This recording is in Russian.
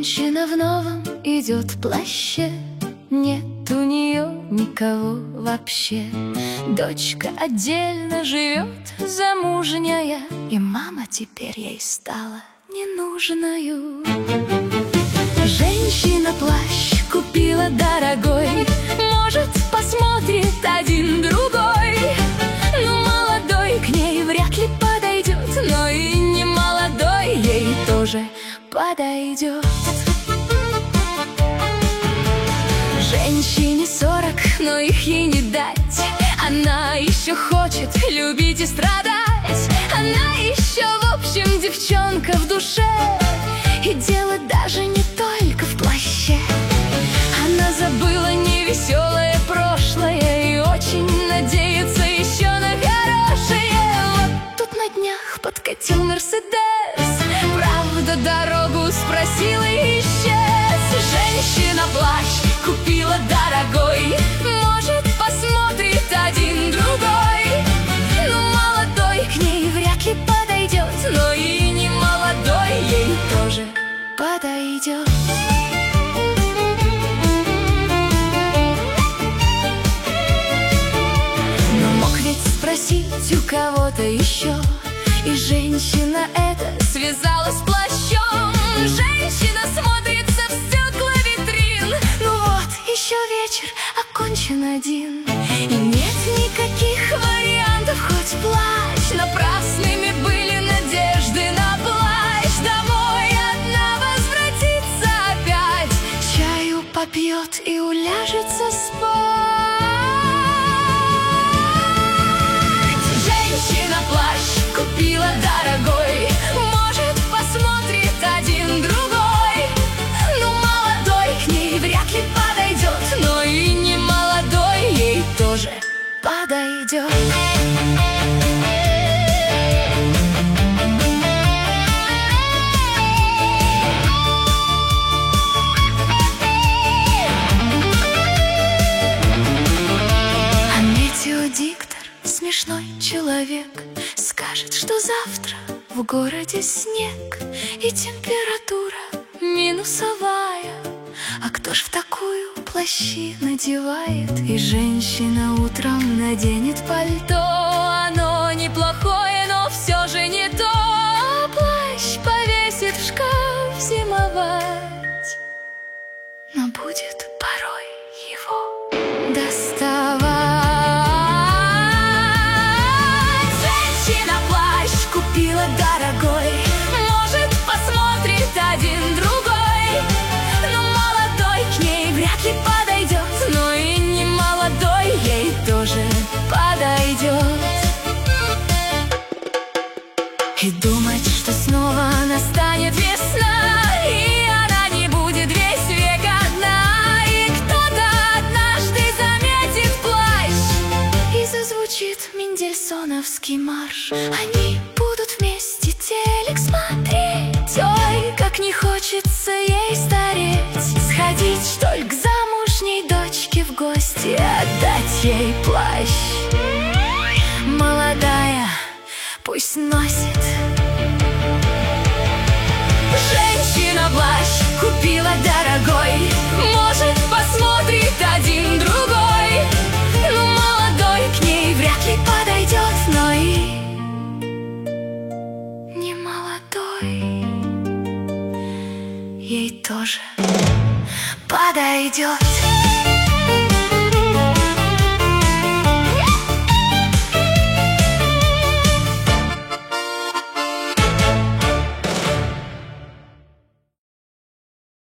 Женщина в новом идет плаще, нет у нее никого вообще. Дочка отдельно живет, замужняя, и мама теперь ей стала ненужною. Женщина плащ купила дорогой, может, посмотрит один другой. Но молодой к ней вряд ли подойдет, но и не молодой ей тоже подойдет. Женщине 40, но их ей не дать. Она еще хочет любить и страдать. Она еще, в общем, девчонка в душе. И дело даже не только в плаще. Она забыла невеселое прошлое и очень надеется еще на хорошее. Вот тут на днях подкатил Мерседес, правда, дорогу спросил и исчез. Женщина плащ купила дорогой, может, посмотрит один другой. Но молодой к ней вряд ли подойдет, но и не молодой ей тоже подойдет. Но мог ведь спросить у кого-то еще, и женщина эта связалась с плащом. Женщина смотрится в стекла витрин. Ну вот, еще вечер окончен один, и нет никаких вариантов, хоть плачь. Напрасными были надежды на плащ. Домой одна возвратится опять, чаю попьет и уляжется спать. Женщина плащ купила дорогой, может, посмотрит один другой. Но молодой к ней вряд ли подойдет, но и не молодой ей тоже подойдет. А метеодиктор, смешной человек, скажет, что завтра в городе снег и температура минусовая. А кто ж в такую плащи надевает? И женщина утром наденет пальто. Оно неплохое, но все же не то. А плащ повесит в шкаф зимовать, но будет порой его доставать. Женщина плащ купила дорогой, может, посмотрит один другой. Но молодой к ней вряд ли подойдет, но и не молодой ей тоже подойдет. И думать, что снова настанет весна, и она не будет весь век одна. И кто-то однажды заметит плащ, и зазвучит мендельсоновский марш. Они будут вместе телек смотреть. Ой, как не хочется ей стареть, сходить, что ли, к замужней дочке в гости, отдать ей плащ. Молодая пусть носит. Женщина плащ купила дорогой, может, посмотрит один другой. Но молодой к ней вряд ли подойдет, но и не молодой ей тоже подойдет.